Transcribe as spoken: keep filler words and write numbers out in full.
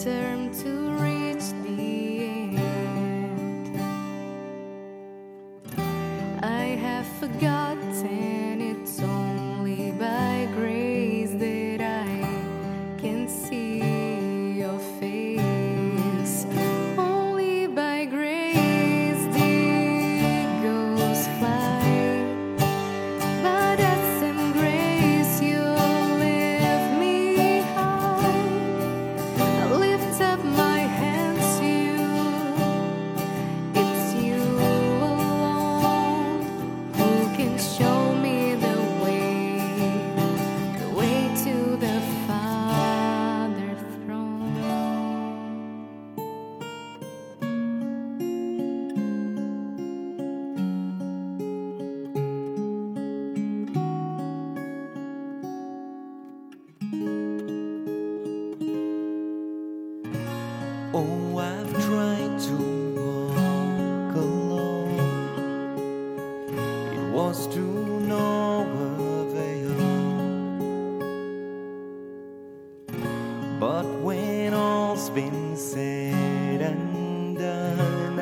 term to reach the end. I have forgotten it's only by grace that I can see your face. Only by grace the eagles fly. By that same grace you lift me high. I lift up my hands to you. It's you alone who can show me the way, the way to the Father throne. Oh, I've tried to walk alone. It was to no avail. But when all's been said and done,